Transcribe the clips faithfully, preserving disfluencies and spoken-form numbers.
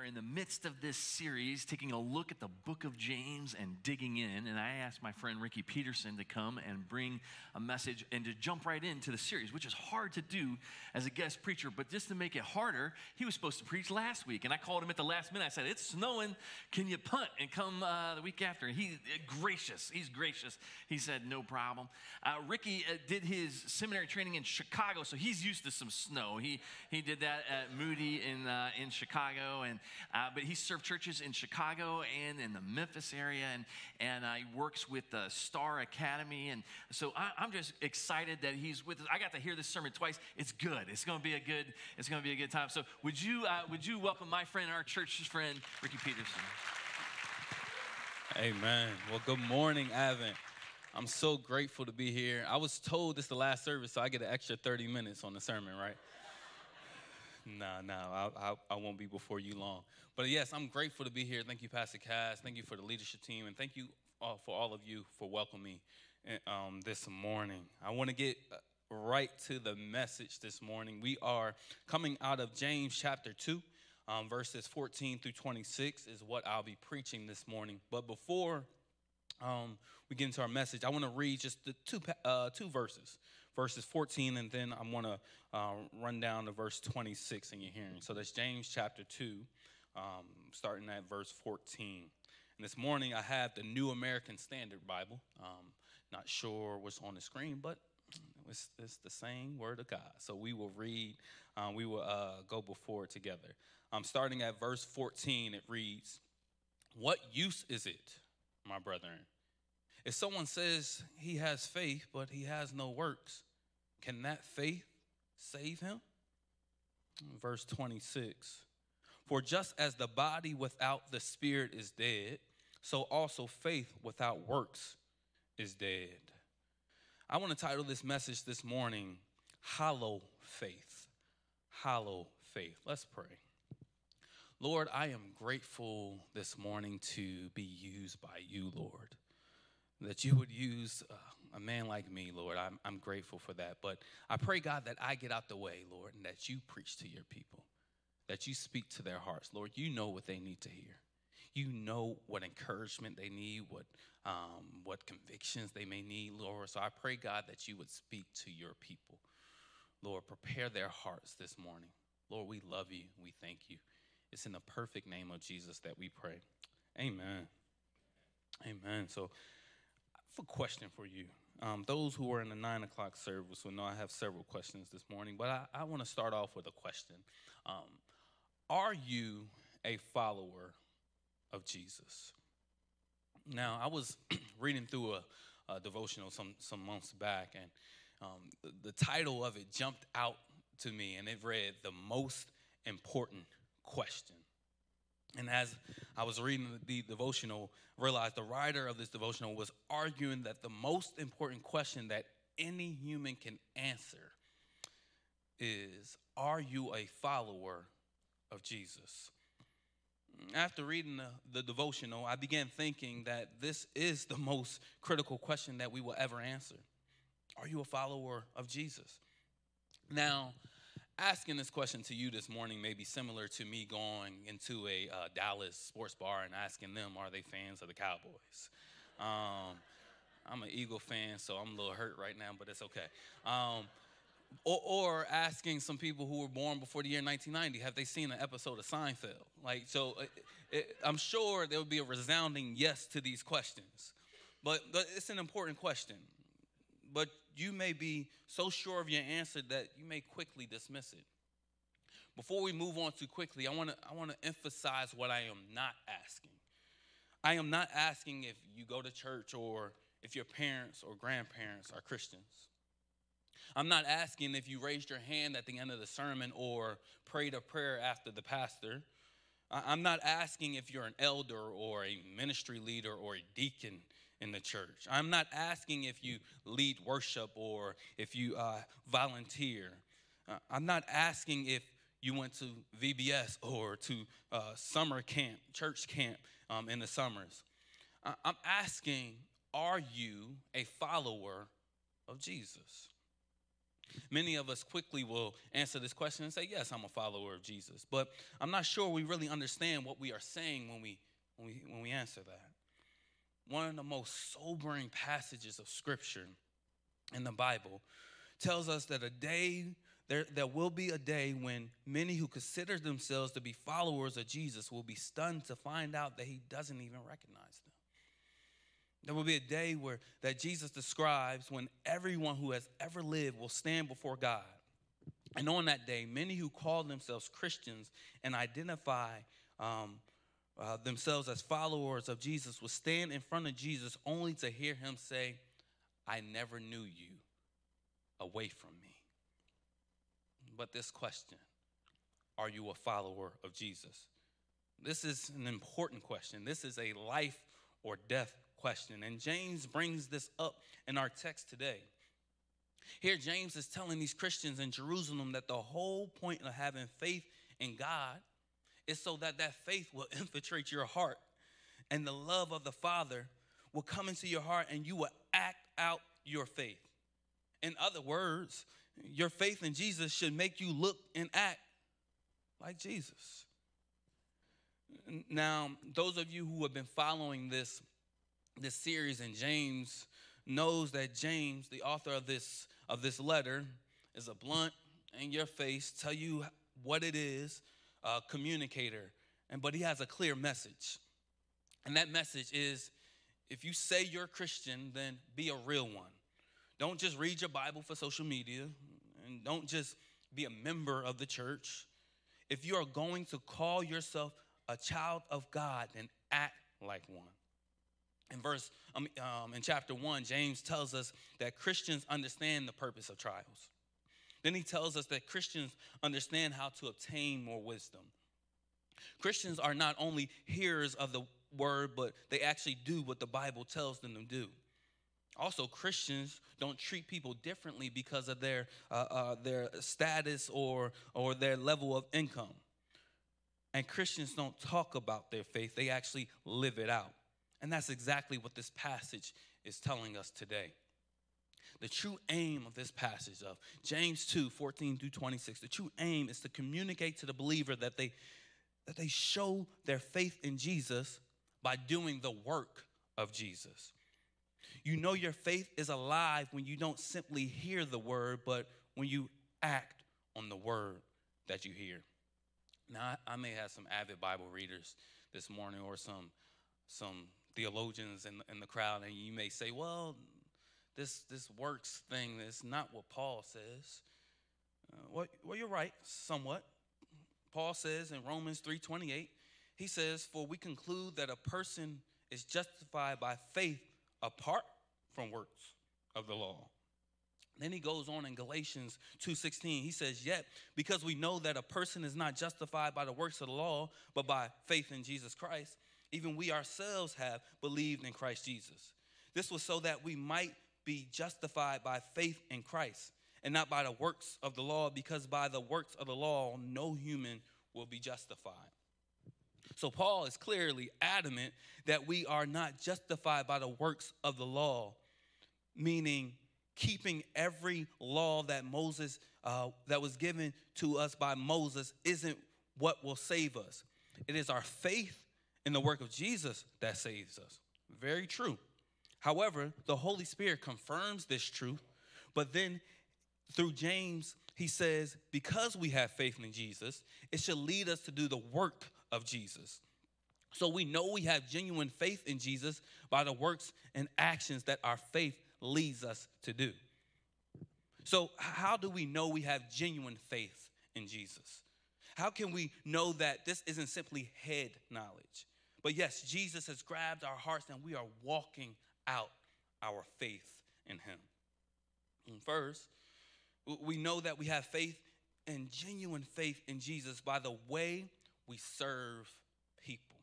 are in the midst of this series, taking a look at the book of James and digging in. And I asked my friend Ricky Peterson to come and bring a message and to jump right into the series, which is hard to do as a guest preacher. But just to make it harder, he was supposed to preach last week. And I called him at the last minute. I said, it's snowing. Can you punt and come uh, the week after? And he's gracious. He's gracious. He said, no problem. Uh, Ricky uh, did his seminary training in Chicago, so he's used to some snow. He he did that at Moody in uh, in Chicago, and uh, but he served churches in Chicago and in the Memphis area, and and uh, he works with the Star Academy, and so I, I'm just excited that he's with us. I got to hear this sermon twice. It's good. It's going to be a good. It's going to be a good time. So would you uh, would you welcome my friend, our church's friend, Ricky Peterson? Amen. Well, good morning, Advent. I'm so grateful to be here. I was told this is the last service, so I get an extra thirty minutes on the sermon, right? No, no, I, I, I won't be before you long. But yes, I'm grateful to be here. Thank you, Pastor Cass. Thank you for the leadership team. And thank you all, for all of you for welcoming me um, this morning. I want to get right to the message this morning. We are coming out of James chapter two, um, verses fourteen through twenty-six is what I'll be preaching this morning. But before um, we get into our message, I want to read just the two, uh, two verses. Verses fourteen, and then I want to uh, run down to verse twenty-six in your hearing. So that's James chapter two, um, starting at verse fourteen. And this morning I have the New American Standard Bible. Um, not sure what's on the screen, but it's, it's the same word of God. So we will read, uh, we will uh, go before it together. Um, starting at verse fourteen, it reads, "What use is it, my brethren? If someone says he has faith, but he has no works, can that faith save him?" Verse twenty-six, "For just as the body without the spirit is dead, so also faith without works is dead." I want to title this message this morning, Hollow Faith. Hollow Faith. Let's pray. Lord, I am grateful this morning to be used by you, Lord. That you would use uh, a man like me, Lord. I'm, I'm grateful for that. But I pray, God, that I get out the way, Lord, and that you preach to your people, that you speak to their hearts. Lord, you know what they need to hear. You know what encouragement they need, what um, what convictions they may need, Lord. So I pray, God, that you would speak to your people. Lord, prepare their hearts this morning. Lord, we love you. We thank you. It's in the perfect name of Jesus that we pray. Amen. Amen. So I have a question for you. Um, those who are in the nine o'clock service will know I have several questions this morning, but I, I want to start off with a question. Um, are you a follower of Jesus? Now, I was reading through a, a devotional some, some months back, and um, the, the title of it jumped out to me, and it read, "The Most Important Question." And as I was reading the devotional, I realized the writer of this devotional was arguing that the most important question that any human can answer is, are you a follower of Jesus? After reading the, the devotional, I began thinking that this is the most critical question that we will ever answer. Are you a follower of Jesus? Now, asking this question to you this morning may be similar to me going into a uh, Dallas sports bar and asking them, are they fans of the Cowboys? Um, I'm an Eagle fan, so I'm a little hurt right now, but it's okay. Um, or, or asking some people who were born before the year nineteen ninety, have they seen an episode of Seinfeld? Like, so it, it, I'm sure there would be a resounding yes to these questions. But, but it's an important question. But you may be so sure of your answer that you may quickly dismiss it. Before we move on too quickly, I want to I want to emphasize what I am not asking. I am not asking if you go to church or if your parents or grandparents are Christians. I'm not asking if you raised your hand at the end of the sermon or prayed a prayer after the pastor. I'm not asking if you're an elder or a ministry leader or a deacon in the church. I'm not asking if you lead worship or if you uh, volunteer. Uh, I'm not asking if you went to V B S or to uh, summer camp, church camp um, in the summers. I- I'm asking, are you a follower of Jesus? Many of us quickly will answer this question and say, yes, I'm a follower of Jesus. But I'm not sure we really understand what we are saying when we, when we, when we answer that. One of the most sobering passages of Scripture in the Bible tells us that a day, there, there will be a day when many who consider themselves to be followers of Jesus will be stunned to find out that he doesn't even recognize them. There will be a day where that Jesus describes when everyone who has ever lived will stand before God. And on that day, many who call themselves Christians and identify um, uh, themselves as followers of Jesus will stand in front of Jesus only to hear him say, I never knew you. Away from me. But this question, are you a follower of Jesus? This is an important question. This is a life or death question. And James brings this up in our text today. Here, James is telling these Christians in Jerusalem that the whole point of having faith in God is so that that faith will infiltrate your heart and the love of the Father will come into your heart and you will act out your faith. In other words, your faith in Jesus should make you look and act like Jesus. Now, those of you who have been following this, this series in James knows that James, the author of this, of this letter, is a blunt, in your face, tell you what it is, a communicator. And but he has a clear message. And that message is, if you say you're a Christian, then be a real one. Don't just read your Bible for social media, and don't just be a member of the church. If you are going to call yourself a child of God, then act like one. In verse, um, um, in chapter one, James tells us that Christians understand the purpose of trials. Then he tells us that Christians understand how to obtain more wisdom. Christians are not only hearers of the word, but they actually do what the Bible tells them to do. Also, Christians don't treat people differently because of their uh, uh, their status or or their level of income. And Christians don't talk about their faith; they actually live it out. And that's exactly what this passage is telling us today. The true aim of this passage of James two, fourteen through twenty-six, the true aim is to communicate to the believer that they that they show their faith in Jesus by doing the work of Jesus. You know your faith is alive when you don't simply hear the word, but when you act on the word that you hear. Now, I may have some avid Bible readers this morning or some, some theologians in, in the crowd, and you may say, well, this, this works thing is not what Paul says. Uh, well, well, you're right, somewhat. Paul says in Romans three twenty-eight, he says, for we conclude that a person is justified by faith apart from works of the law. Then he goes on in Galatians two sixteen. He says, yet because we know that a person is not justified by the works of the law, but by faith in Jesus Christ, even we ourselves have believed in Christ Jesus. This was so that we might be justified by faith in Christ and not by the works of the law, because by the works of the law, no human will be justified. So Paul is clearly adamant that we are not justified by the works of the law, meaning keeping every law that Moses, uh, that was given to us by Moses isn't what will save us. It is our faith in the work of Jesus that saves us. Very true. However, the Holy Spirit confirms this truth, but then through James, he says, because we have faith in Jesus, it should lead us to do the work of Jesus. So we know we have genuine faith in Jesus by the works and actions that our faith leads us to do. So how do we know we have genuine faith in Jesus? How can we know that this isn't simply head knowledge? But yes, Jesus has grabbed our hearts and we are walking out our faith in him. And first, we know that we have faith and genuine faith in Jesus by the way we serve people.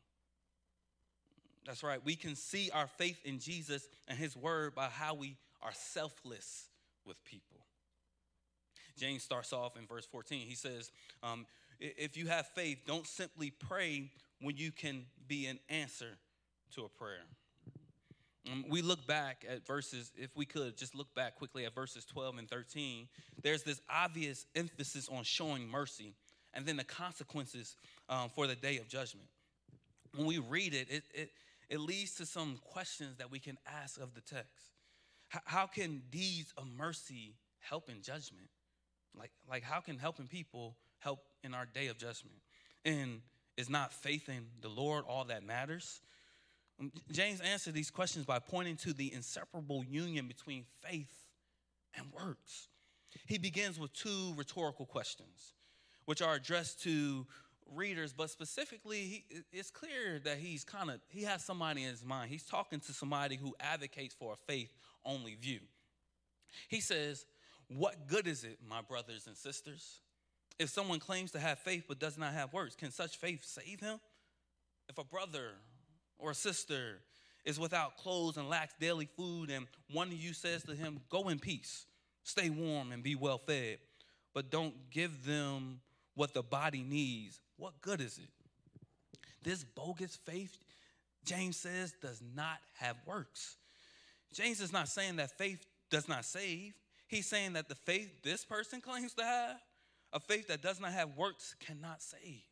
That's right. We can see our faith in Jesus and his word by how we are selfless with people. James starts off in verse fourteen. He says, um, if you have faith, don't simply pray when you can be an answer to a prayer. Um, we look back at verses, if we could just look back quickly at verses twelve and thirteen. There's this obvious emphasis on showing mercy and then the consequences um, for the day of judgment. When we read it, it, it, it leads to some questions that we can ask of the text. H- how can deeds of mercy help in judgment? Like, like how can helping people help in our day of judgment? And is not faith in the Lord all that matters? James answered these questions by pointing to the inseparable union between faith and works. He begins with two rhetorical questions, which are addressed to readers, but specifically, he, it's clear that he's kind of, he has somebody in his mind. He's talking to somebody who advocates for a faith-only view. He says, what good is it, my brothers and sisters, if someone claims to have faith but does not have works? Can such faith save him? If a brother or a sister is without clothes and lacks daily food, and one of you says to him, go in peace, stay warm and be well fed, but don't give them what the body needs, what good is it? This bogus faith, James says, does not have works. James is not saying that faith does not save. He's saying that the faith this person claims to have, a faith that does not have works, cannot save.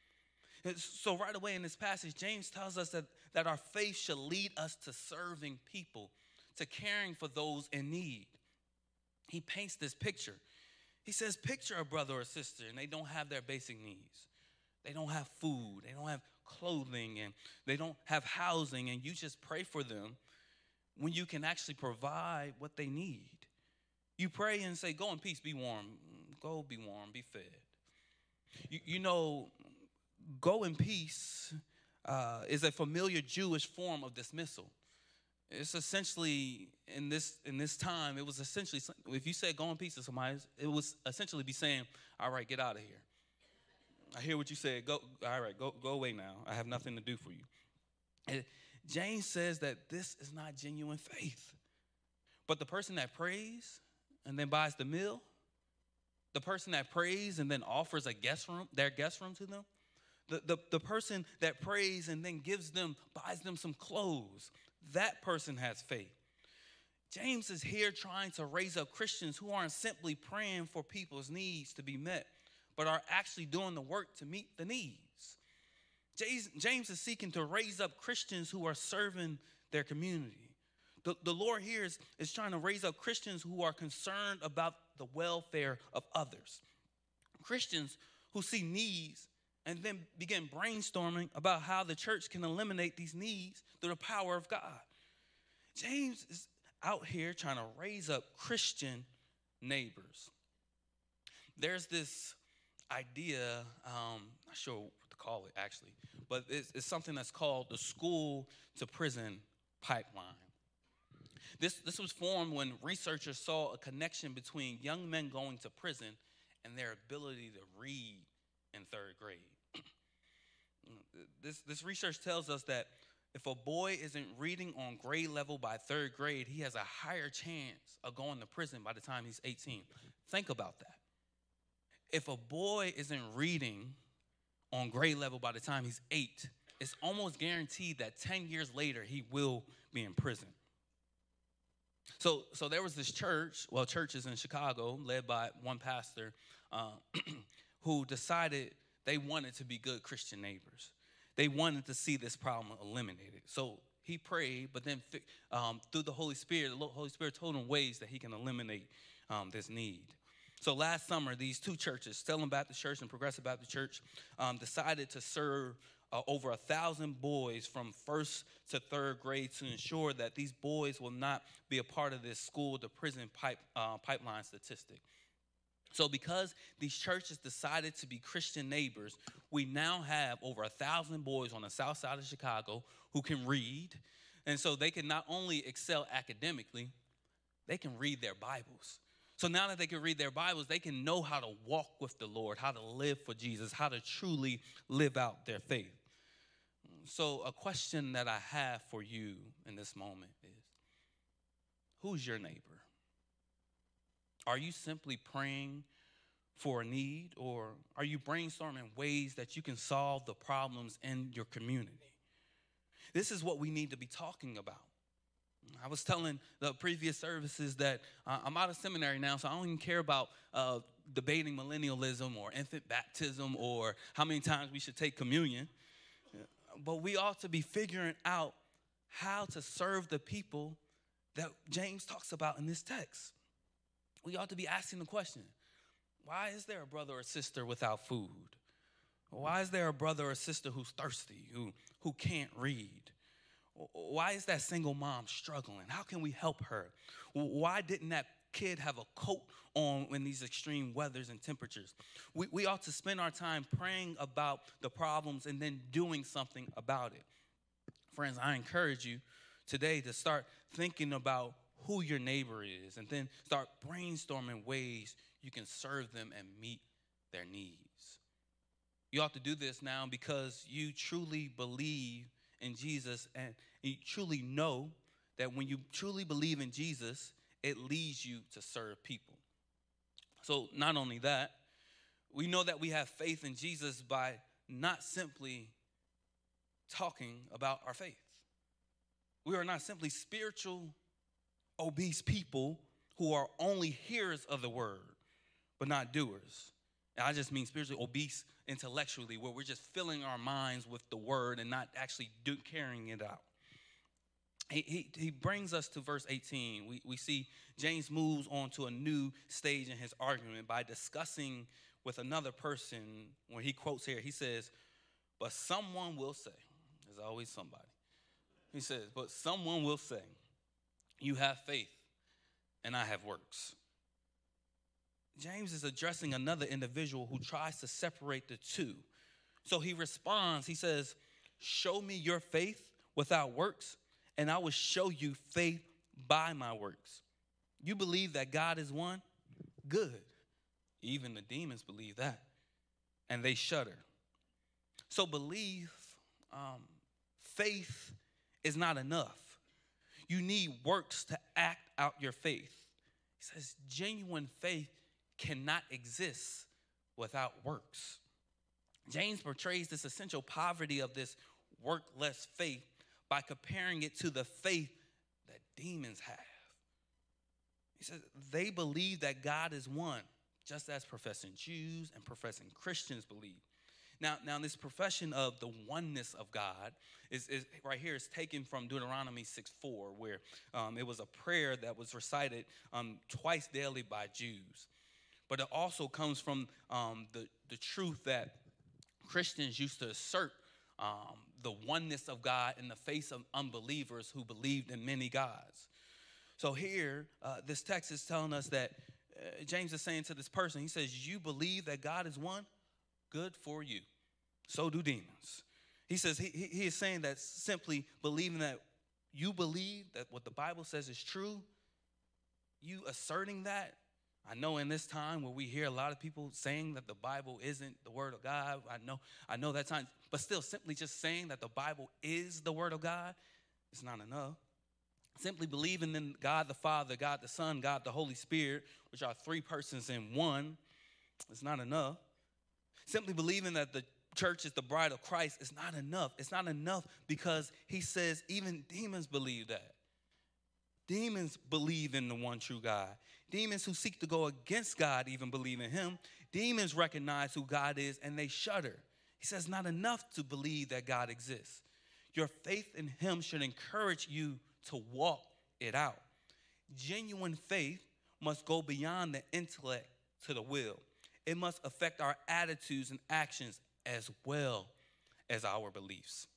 So right away in this passage, James tells us that, that our faith should lead us to serving people, to caring for those in need. He paints this picture. He says, picture a brother or sister, and they don't have their basic needs. They don't have food. They don't have clothing, and they don't have housing, and you just pray for them when you can actually provide what they need. You pray and say, go in peace, be warm. Go be warm, be fed. You, you know, go in peace uh, is a familiar Jewish form of dismissal. It's essentially, in this in this time, it was essentially, if you said go in peace to somebody, it was essentially be saying, all right, get out of here. I hear what you said. Go, all right, go, go away now. I have nothing to do for you. And James says that this is not genuine faith. But the person that prays and then buys the meal, the person that prays and then offers a guest room, their guest room to them, the, the, the person that prays and then gives them, buys them some clothes, that person has faith. James is here trying to raise up Christians who aren't simply praying for people's needs to be met, but are actually doing the work to meet the needs. James is seeking to raise up Christians who are serving their community. The, the Lord here is, is trying to raise up Christians who are concerned about the welfare of others. Christians who see needs and then begin brainstorming about how the church can eliminate these needs through the power of God. James is out here trying to raise up Christian neighbors. There's this idea, um, not sure what to call it actually, but it's, it's something that's called the school to prison pipeline. This, this was formed when researchers saw a connection between young men going to prison and their ability to read in third grade. This, this research tells us that if a boy isn't reading on grade level by third grade, he has a higher chance of going to prison by the time he's eighteen. Think about that. If a boy isn't reading on grade level by the time he's eight, it's almost guaranteed that ten years later he will be in prison. So, so there was this church, well, churches in Chicago, led by one pastor, uh, who decided they wanted to be good Christian neighbors. They wanted to see this problem eliminated. So he prayed, but then um, through the Holy Spirit, the Holy Spirit told him ways that he can eliminate um, this need. So last summer, these two churches, Stellan Baptist Church and Progressive Baptist Church, um, decided to serve uh, over a thousand boys from first to third grade to ensure that these boys will not be a part of this school to prison pipe, uh, pipeline statistic. So because these churches decided to be Christian neighbors, we now have over a thousand boys on the south side of Chicago who can read. And so they can not only excel academically, they can read their Bibles. So now that they can read their Bibles, they can know how to walk with the Lord, how to live for Jesus, how to truly live out their faith. So a question that I have for you in this moment is, who's your neighbor? Are you simply praying for a need, or are you brainstorming ways that you can solve the problems in your community? This is what we need to be talking about. I was telling the previous services that uh, I'm out of seminary now, so I don't even care about uh, debating millennialism or infant baptism or how many times we should take communion. But we ought to be figuring out how to serve the people that James talks about in this text. We ought to be asking the question, why is there a brother or sister without food? Why is there a brother or sister who's thirsty, who, who can't read? Why is that single mom struggling? How can we help her? Why didn't that kid have a coat on in these extreme weathers and temperatures? We, we ought to spend our time praying about the problems and then doing something about it. Friends, I encourage you today to start thinking about who your neighbor is and then start brainstorming ways you can serve them and meet their needs. You ought to do this now because you truly believe in Jesus, and you truly know that when you truly believe in Jesus, it leads you to serve people. So not only that, we know that we have faith in Jesus by not simply talking about our faith. We are not simply spiritual, obese people who are only hearers of the word, but not doers. And I just mean spiritually obese intellectually, where we're just filling our minds with the word and not actually do, carrying it out. He, he, he brings us to verse eighteen. We, we see James moves on to a new stage in his argument by discussing with another person. When he quotes here, he says, but someone will say, there's always somebody. He says, but someone will say, you have faith and I have works. James is addressing another individual who tries to separate the two. So he responds, he says, show me your faith without works, and I will show you faith by my works. You believe that God is one? Good. Even the demons believe that, and they shudder. So belief, um, faith is not enough. You need works to act out your faith. He says genuine faith cannot exist without works. James portrays this essential poverty of this workless faith by comparing it to the faith that demons have. He says they believe that God is one, just as professing Jews and professing Christians believe. Now, now this profession of the oneness of God is, is right here is taken from Deuteronomy six four, where um, it was a prayer that was recited um, twice daily by Jews. But it also comes from um, the, the truth that Christians used to assert um, the oneness of God in the face of unbelievers who believed in many gods. So here, uh, this text is telling us that uh, James is saying to this person, he says, you believe that God is one? Good for you. So do demons. He says, he, he, he is saying that simply believing that you believe that what the Bible says is true, you asserting that. I know in this time where we hear a lot of people saying that the Bible isn't the word of God, I know, I know that time, but still simply just saying that the Bible is the word of God is not enough. Simply believing in God the Father, God the Son, God the Holy Spirit, which are three persons in one, is not enough. Simply believing that the church is the bride of Christ is not enough. It's not enough because he says even demons believe that. Demons believe in the one true God. Demons who seek to go against God even believe in him. Demons recognize who God is and they shudder. He says not enough to believe that God exists. Your faith in him should encourage you to walk it out. Genuine faith must go beyond the intellect to the will. It must affect our attitudes and actions as well as our beliefs.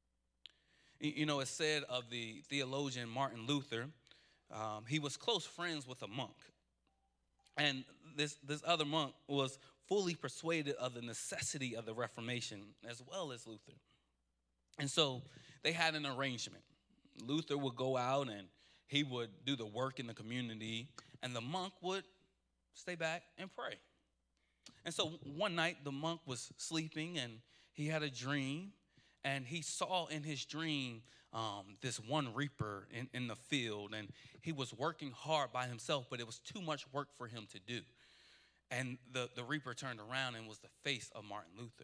You know, it's said of the theologian Martin Luther, um, he was close friends with a monk. And this, this other monk was fully persuaded of the necessity of the Reformation as well as Luther. And so they had an arrangement. Luther would go out and he would do the work in the community, and the monk would stay back and pray. And so one night the monk was sleeping and he had a dream, and he saw in his dream um, this one reaper in, in the field, and he was working hard by himself, but it was too much work for him to do. And the, the reaper turned around and was the face of Martin Luther.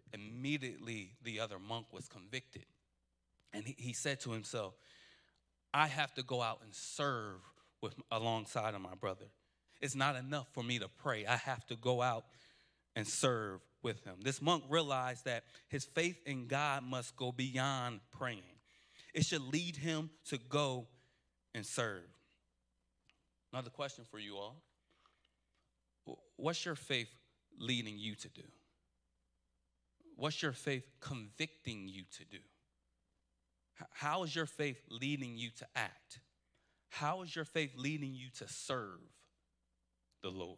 Immediately the other monk was convicted, and he, he said to himself, I have to go out and serve with alongside of my brother. It's not enough for me to pray. I have to go out and serve with him. This monk realized that his faith in God must go beyond praying. It should lead him to go and serve. Another question for you all. What's your faith leading you to do? What's your faith convicting you to do? How is your faith leading you to act? How is your faith leading you to serve the Lord?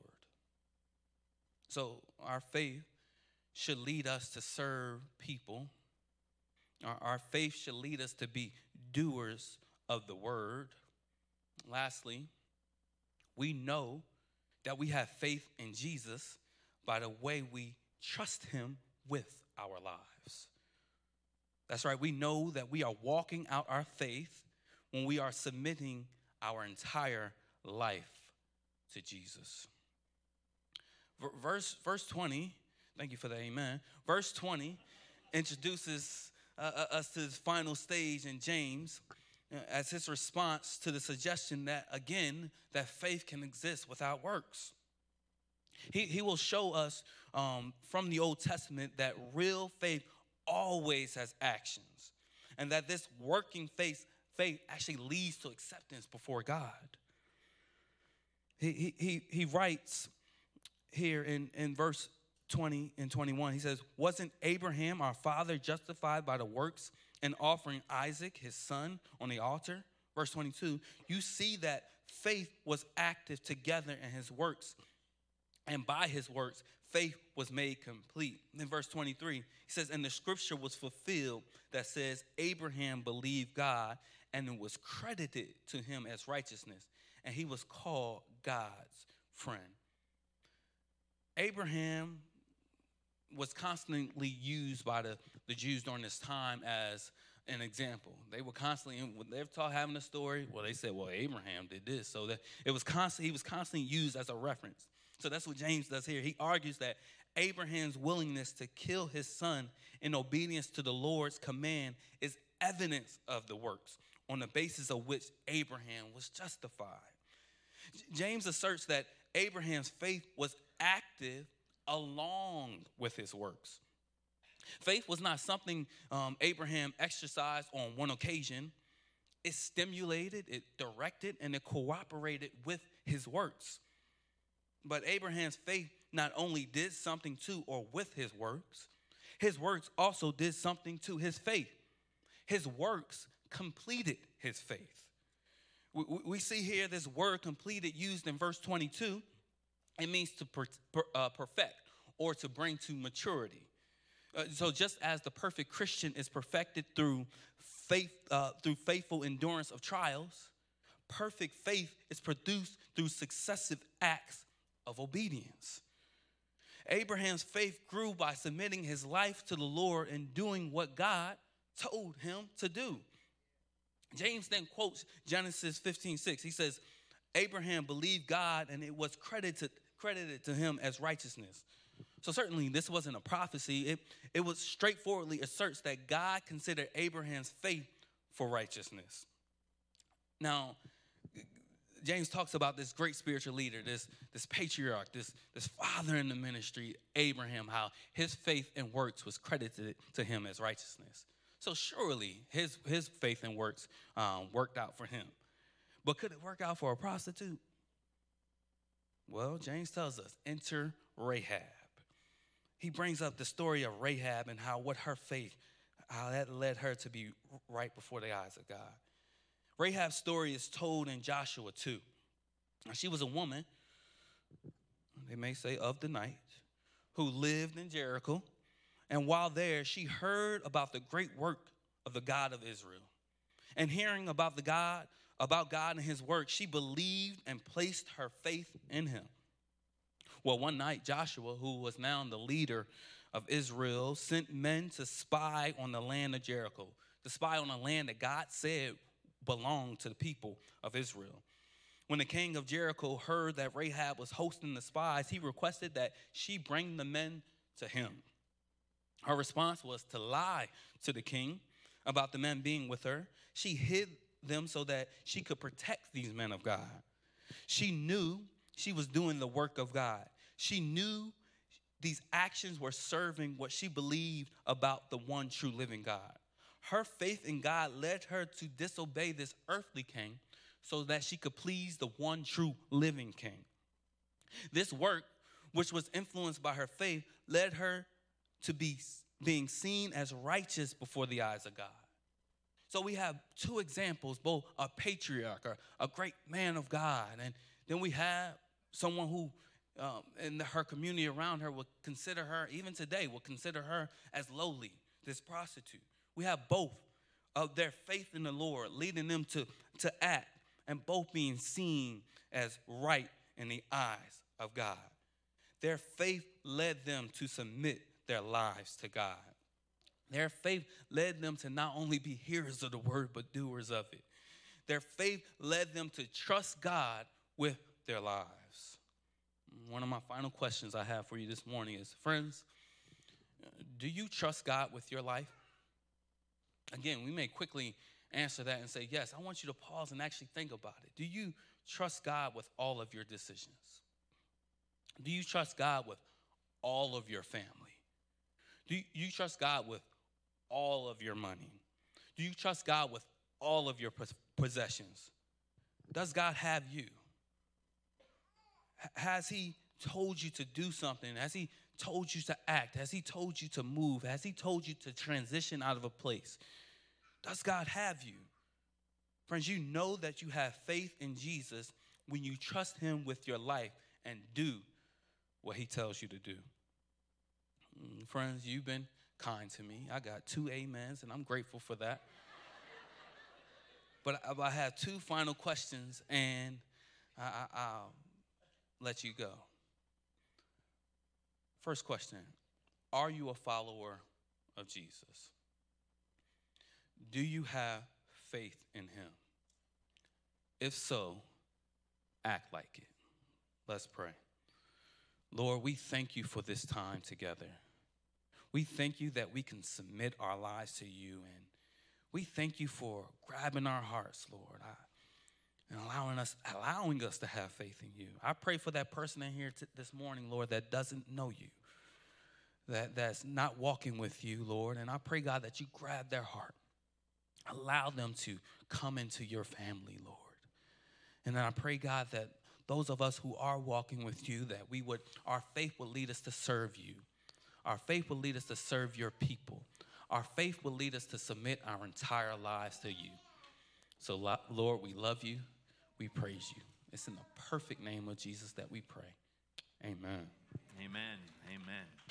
So our faith should lead us to serve people. Our, our faith should lead us to be doers of the word. Lastly, we know that we have faith in Jesus by the way we trust him with our lives. That's right. We know that we are walking out our faith when we are submitting our entire life to Jesus. Verse, verse twenty, thank you for that, amen. Verse twenty introduces uh, us to this final stage in James uh, as his response to the suggestion that, again, that faith can exist without works. He, he will show us um, from the Old Testament that real faith always has actions, and that this working faith, faith actually leads to acceptance before God. He, he, he, he writes here in, in verse twenty and twenty-one, he says, wasn't Abraham our father justified by the works in offering Isaac, his son, on the altar? Verse twenty-two, you see that faith was active together in his works, and by his works, faith was made complete. In verse twenty-three, he says, and the scripture was fulfilled that says, Abraham believed God, and it was credited to him as righteousness, and he was called God's friend. Abraham was constantly used by the, the Jews during this time as an example. They were constantly, when they were taught having a story, well, they said, well, Abraham did this. So that it was constant, he was constantly used as a reference. So that's what James does here. He argues that Abraham's willingness to kill his son in obedience to the Lord's command is evidence of the works on the basis of which Abraham was justified. James asserts that Abraham's faith was active along with his works. Faith was not something um, Abraham exercised on one occasion. It stimulated, it directed, and it cooperated with his works. But Abraham's faith not only did something to or with his works, his works also did something to his faith. His works completed his faith. We, we see here this word completed used in verse twenty-two. It means to per, per, uh, perfect or to bring to maturity. Uh, so just as the perfect Christian is perfected through faith, uh, through faithful endurance of trials, perfect faith is produced through successive acts of obedience. Abraham's faith grew by submitting his life to the Lord and doing what God told him to do. James then quotes Genesis fifteen six. He says, Abraham believed God and it was credited, credited to him as righteousness. So certainly this wasn't a prophecy. It, it was straightforwardly asserts that God considered Abraham's faith for righteousness. Now, James talks about this great spiritual leader, this, this patriarch, this, this father in the ministry, Abraham, how his faith and works was credited to him as righteousness. So surely his, his faith and works um, worked out for him. But could it work out for a prostitute? Well, James tells us, enter Rahab. He brings up the story of Rahab and how what her faith, how that led her to be right before the eyes of God. Rahab's story is told in Joshua two. Now, she was a woman, they may say of the night, who lived in Jericho. And while there, she heard about the great work of the God of Israel. And hearing about the God, about God and his work, she believed and placed her faith in him. Well, one night, Joshua, who was now the leader of Israel, sent men to spy on the land of Jericho, to spy on the land that God said belonged to the people of Israel. When the king of Jericho heard that Rahab was hosting the spies, he requested that she bring the men to him. Her response was to lie to the king about the men being with her. She hid them so that she could protect these men of God. She knew she was doing the work of God. She knew these actions were serving what she believed about the one true living God. Her faith in God led her to disobey this earthly king so that she could please the one true living king. This work, which was influenced by her faith, led her to be being seen as righteous before the eyes of God. So we have two examples, both a patriarch, or a great man of God, and then we have someone who um, in the, her community around her would consider her, even today, would consider her as lowly, this prostitute. We have both of their faith in the Lord leading them to, to act, and both being seen as right in the eyes of God. Their faith led them to submit their lives to God. Their faith led them to not only be hearers of the word, but doers of it. Their faith led them to trust God with their lives. One of my final questions I have for you this morning is, friends, do you trust God with your life? Again, we may quickly answer that and say, yes. I want you to pause and actually think about it. Do you trust God with all of your decisions? Do you trust God with all of your family? Do you trust God with all of your money? Do you trust God with all of your possessions? Does God have you? Has he told you to do something? Has he told you to act? Has he told you to move? Has he told you to transition out of a place? Does God have you? Friends, you know that you have faith in Jesus when you trust him with your life and do what he tells you to do. Friends, you've been kind to me. I got two amens, and I'm grateful for that. But I, I have two final questions, and I, I, I'll let you go. First question, are you a follower of Jesus? Do you have faith in him? If so, act like it. Let's pray. Lord, we thank you for this time together. We thank you that we can submit our lives to you, and we thank you for grabbing our hearts, Lord, I, and allowing us, allowing us to have faith in you. I pray for that person in here t- this morning, Lord, that doesn't know you, that, that's not walking with you, Lord, and I pray, God, that you grab their heart, allow them to come into your family, Lord. And then I pray, God, that those of us who are walking with you, that we would, our faith will lead us to serve you. Our faith will lead us to serve your people. Our faith will lead us to submit our entire lives to you. So, Lord, we love you. We praise you. It's in the perfect name of Jesus that we pray. Amen. Amen. Amen.